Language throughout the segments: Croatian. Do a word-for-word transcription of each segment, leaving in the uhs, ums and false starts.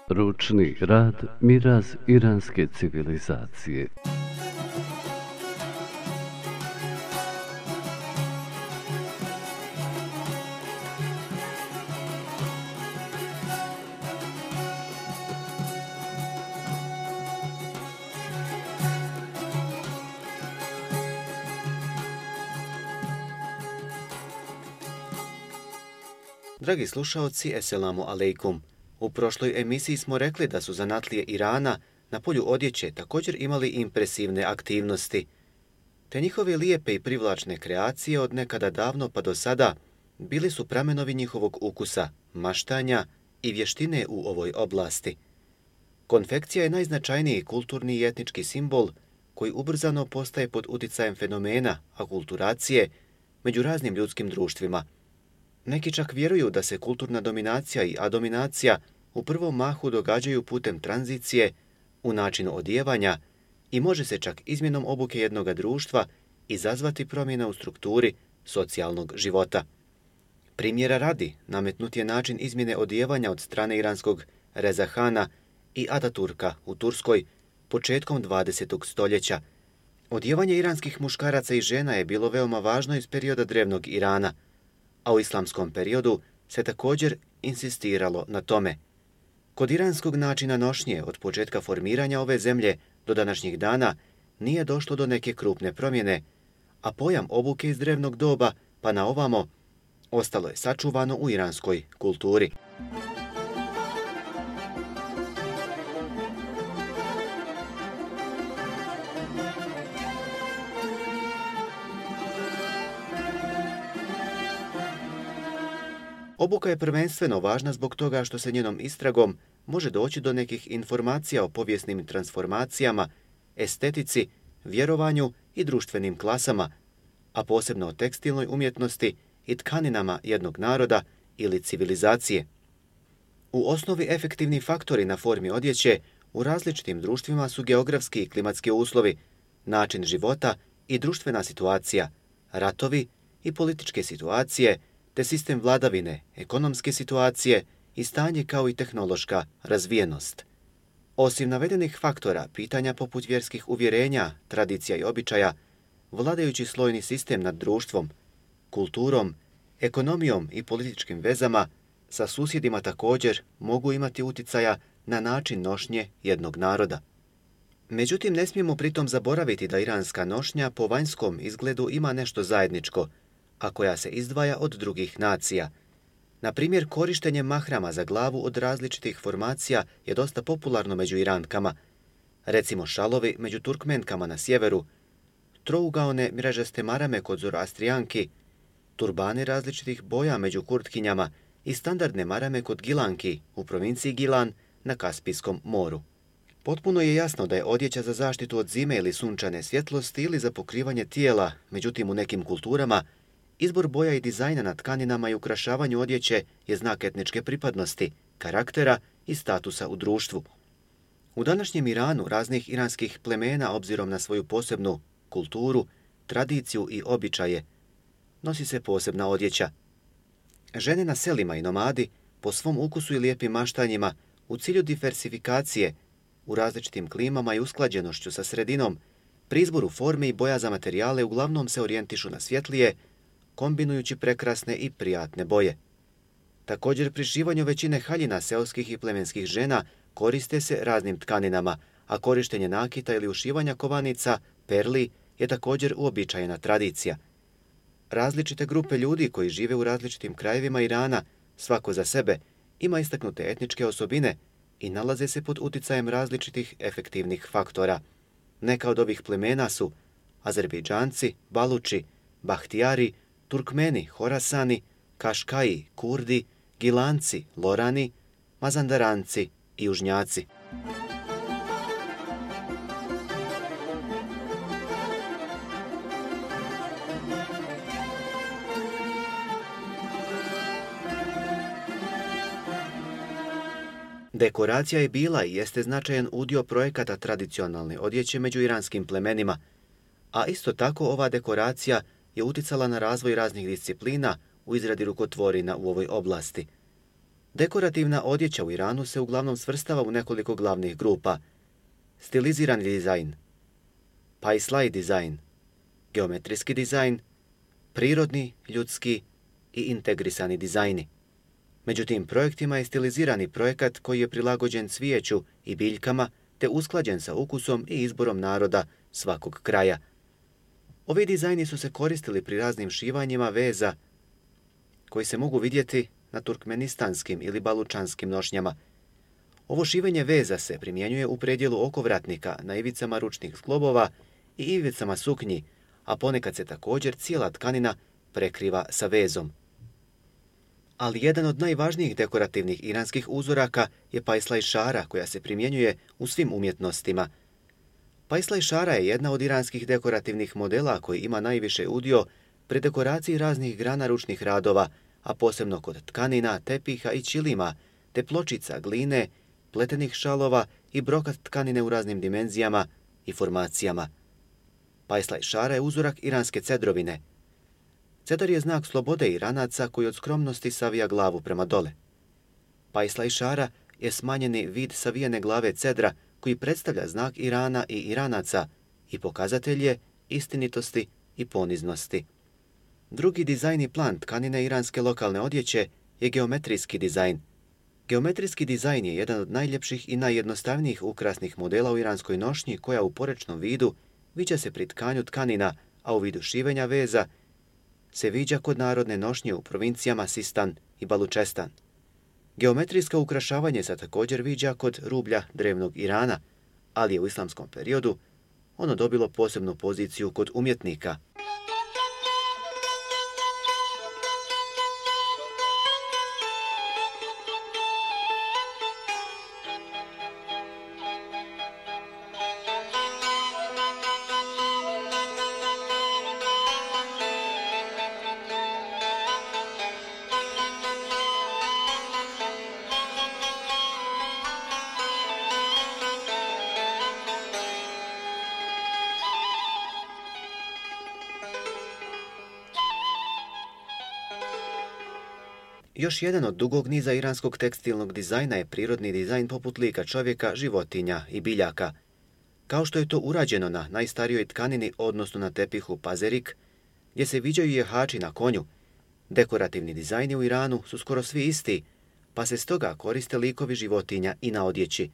Ručni rad Miraz iranske civilizacije. Dragi slušaoci, eselamu alejkum. U prošloj emisiji smo rekli da su zanatlije Irana na polju odjeće također imali impresivne aktivnosti, te njihove lijepe i privlačne kreacije od nekada davno pa do sada bili su pramenovi njihovog ukusa, maštanja i vještine u ovoj oblasti. Konfekcija je najznačajniji kulturni i etnički simbol koji ubrzano postaje pod uticajem fenomena akulturacije među raznim ljudskim društvima. Neki čak vjeruju da se kulturna dominacija i adominacija u prvom mahu događaju putem tranzicije u načinu odijevanja i može se čak izmjenom obuke jednoga društva izazvati promjena u strukturi socijalnog života. Primjera radi, nametnut je način izmjene odijevanja od strane iranskog Reza Hana i Ataturka u Turskoj početkom dvadesetog stoljeća. Odijevanje iranskih muškaraca i žena je bilo veoma važno iz perioda drevnog Irana, a u islamskom periodu se također insistiralo na tome. Kod iranskog načina nošnje od početka formiranja ove zemlje do današnjih dana nije došlo do neke krupne promjene, a pojam obuke iz drevnog doba pa na ovamo ostalo je sačuvano u iranskoj kulturi. Obuka je prvenstveno važna zbog toga što se njenom istragom može doći do nekih informacija o povijesnim transformacijama, estetici, vjerovanju i društvenim klasama, a posebno o tekstilnoj umjetnosti i tkaninama jednog naroda ili civilizacije. U osnovi efektivni faktori na formi odjeće u različitim društvima su geografski i klimatski uslovi, način života i društvena situacija, ratovi i političke situacije, te sistem vladavine, ekonomske situacije i stanje kao i tehnološka razvijenost. Osim navedenih faktora, pitanja poput vjerskih uvjerenja, tradicija i običaja, vladajući slojni sistem nad društvom, kulturom, ekonomijom i političkim vezama sa susjedima također mogu imati uticaja na način nošnje jednog naroda. Međutim, ne smijemo pritom zaboraviti da iranska nošnja po vanjskom izgledu ima nešto zajedničko, a koja se izdvaja od drugih nacija. Na primjer, korištenje mahrama za glavu od različitih formacija je dosta popularno među Irankama. Recimo šalovi među Turkmenkama na sjeveru, trougaone mrežaste marame kod Zoroastrijanki, turbani različitih boja među Kurtkinjama i standardne marame kod Gilanki u provinciji Gilan na Kaspijskom moru. Potpuno je jasno da je odjeća za zaštitu od zime ili sunčane svjetlosti ili za pokrivanje tijela, međutim u nekim kulturama izbor boja i dizajna na tkaninama i ukrašavanju odjeće je znak etničke pripadnosti, karaktera i statusa u društvu. U današnjem Iranu raznih iranskih plemena, obzirom na svoju posebnu kulturu, tradiciju i običaje, nosi se posebna odjeća. Žene na selima i nomadi, po svom ukusu i lijepim maštanjima, u cilju diversifikacije, u različitim klimama i usklađenošću sa sredinom, pri izboru forme i boja za materijale uglavnom se orijentišu na svjetlije, kombinujući prekrasne i prijatne boje. Također pri šivanju većine haljina seoskih i plemenskih žena koriste se raznim tkaninama, a korištenje nakita ili ušivanja kovanica, perli, je također uobičajena tradicija. Različite grupe ljudi koji žive u različitim krajevima Irana, svako za sebe, ima istaknute etničke osobine i nalaze se pod uticajem različitih efektivnih faktora. Neka od ovih plemena su Azerbejdžanci, Baluči, Bahtijari, Turkmeni, Horasani, Kaškaji, Kurdi, Gilanci, Lorani, Mazandaranci i Južnjaci. Dekoracija je bila i jeste značajan udio projekata tradicionalne odjeće među iranskim plemenima, a isto tako ova dekoracija je uticala na razvoj raznih disciplina u izradi rukotvorina u ovoj oblasti. Dekorativna odjeća u Iranu se uglavnom svrstava u nekoliko glavnih grupa. Stilizirani dizajn, paislaj dizajn, geometrijski dizajn, prirodni, ljudski i integrisani dizajni. Među tim projektima je stilizirani projekat koji je prilagođen cvijeću i biljkama te usklađen sa ukusom i izborom naroda svakog kraja. Ovi dizajni su se koristili pri raznim šivanjima veza koji se mogu vidjeti na turkmenistanskim ili balučanskim nošnjama. Ovo šivenje veza se primjenjuje u predjelu okovratnika na ivicama ručnih zglobova i ivicama suknji, a ponekad se također cijela tkanina prekriva sa vezom. Ali jedan od najvažnijih dekorativnih iranskih uzoraka je paislaj šara koja se primjenjuje u svim umjetnostima. Paislaj šara je jedna od iranskih dekorativnih modela koji ima najviše udio pri dekoraciji raznih grana ručnih radova, a posebno kod tkanina, tepiha i ćilima, te pločica, gline, pletenih šalova i brokat tkanine u raznim dimenzijama i formacijama. Paislaj šara je uzorak iranske cedrovine. Cedar je znak slobode Iranaca koji od skromnosti savija glavu prema dole. Paislaj šara je smanjeni vid savijene glave cedra koji predstavlja znak Irana i Iranaca i pokazatelj je istinitosti i poniznosti. Drugi dizajni plan tkanine iranske lokalne odjeće je geometrijski dizajn. Geometrijski dizajn je jedan od najljepših i najjednostavnijih ukrasnih modela u iranskoj nošnji koja u porečnom vidu viđa se pri tkanju tkanina, a u vidu šivenja veza se viđa kod narodne nošnje u provincijama Sistan i Balučestan. Geometrijsko ukrašavanje se također viđa kod rublja drevnog Irana, ali je u islamskom periodu ono dobilo posebnu poziciju kod umjetnika. Još jedan od dugog niza iranskog tekstilnog dizajna je prirodni dizajn poput lika čovjeka, životinja i biljaka. Kao što je to urađeno na najstarijoj tkanini, odnosno na tepihu pazerik, gdje se viđaju jehači na konju, dekorativni dizajni u Iranu su skoro svi isti, pa se stoga koriste likovi životinja i na odjeći.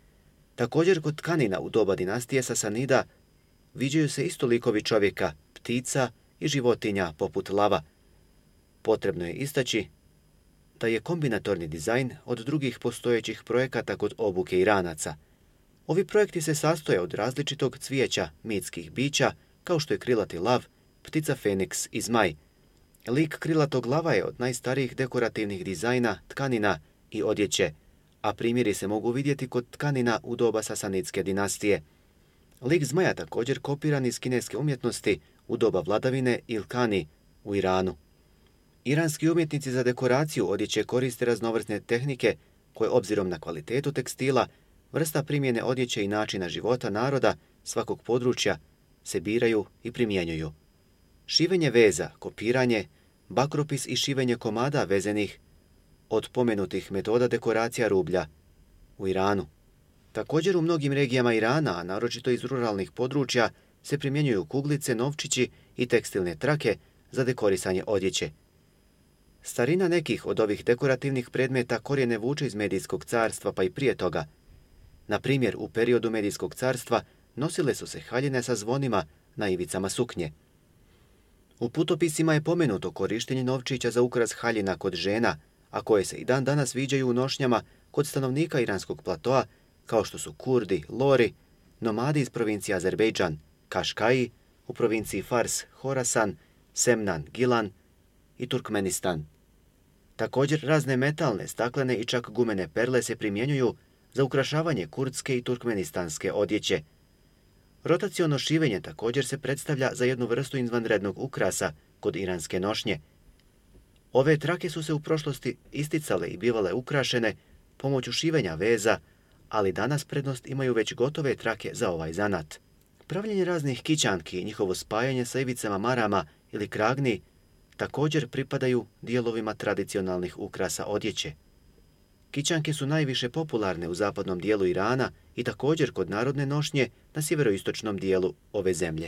Također kod tkanina u doba dinastije Sasanida viđaju se isto likovi čovjeka, ptica i životinja poput lava. Potrebno je istaći da je kombinatorni dizajn od drugih postojećih projekata kod obuke Iranaca. Ovi projekti se sastoje od različitog cvijeća mitskih bića, kao što je krilati lav, ptica feniks i zmaj. Lik krilatog lava je od najstarijih dekorativnih dizajna, tkanina i odjeće, a primjeri se mogu vidjeti kod tkanina u doba Sasanidske dinastije. Lik zmaja također kopiran iz kineske umjetnosti u doba vladavine Ilkani u Iranu. Iranski umjetnici za dekoraciju odjeće koriste raznovrsne tehnike koje obzirom na kvalitetu tekstila, vrsta primjene odjeće i načina života naroda svakog područja se biraju i primjenjuju. Šivenje veza, kopiranje, bakropis i šivenje komada vezenih od pomenutih metoda dekoracija rublja u Iranu. Također u mnogim regijama Irana, a naročito iz ruralnih područja, se primjenjuju kuglice, novčići i tekstilne trake za dekorisanje odjeće. Starina nekih od ovih dekorativnih predmeta korijene vuče iz Medijskog carstva pa i prije toga. Na primjer, u periodu Medijskog carstva nosile su se haljine sa zvonima na ivicama suknje. U putopisima je pomenuto korištenje novčića za ukras haljina kod žena, a koje se i dan danas viđaju u nošnjama kod stanovnika iranskog platoa, kao što su Kurdi, Lori, nomadi iz provincije Azerbejdžan, Kaškaji, u provinciji Fars, Horasan, Semnan, Gilan i Turkmenistan. Također razne metalne, staklene i čak gumene perle se primjenjuju za ukrašavanje kurdske i turkmenistanske odjeće. Rotaciono šivenje također se predstavlja za jednu vrstu izvanrednog ukrasa kod iranske nošnje. Ove trake su se u prošlosti isticale i bivale ukrašene pomoću šivenja veza, ali danas prednost imaju već gotove trake za ovaj zanat. Pravljenje raznih kićanki i njihovo spajanje sa ivicama marama ili kragni također pripadaju dijelovima tradicionalnih ukrasa odjeće. Kićanke su najviše popularne u zapadnom dijelu Irana i također kod narodne nošnje na sjeveroistočnom dijelu ove zemlje.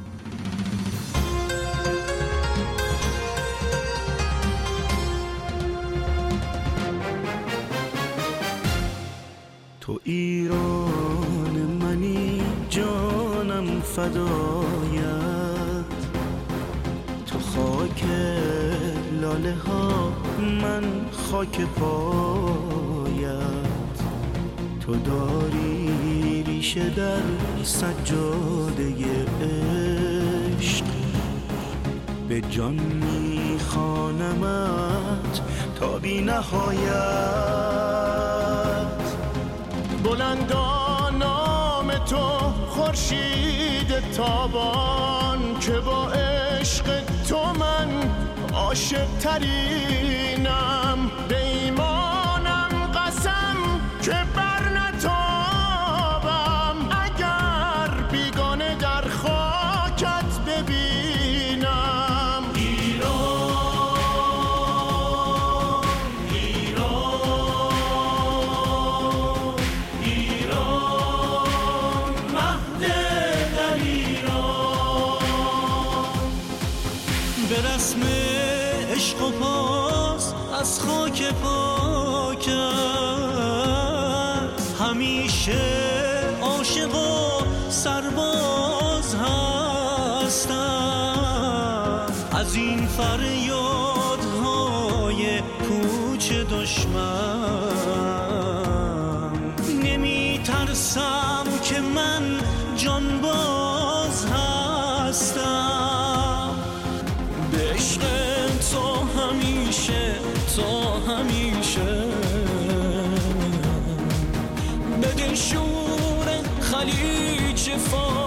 تو ایران منی جانم فدایت، تو خاک لاله ها من خاک پایت، تو داری ریشه در سجاده عشق، به جان میخوانمت تا بی نهایت. بلندا نام تو خورشید تابان، که با عشق تو من عاشق ترینم. به ایمانم قسم که بر نتابم، اگر بیگانه در خاکت ببینم. ایران ایران ایران مهد در ایران، به رسم عشق و پاس از خاک پاکت، همیشه عاشق و سرباز هستم. از این فریادهای کوچ دشمن نمی ترسم که من جانباز هستم. به عشق تو همیشه تو همیشه، به دل شور خلیج فارس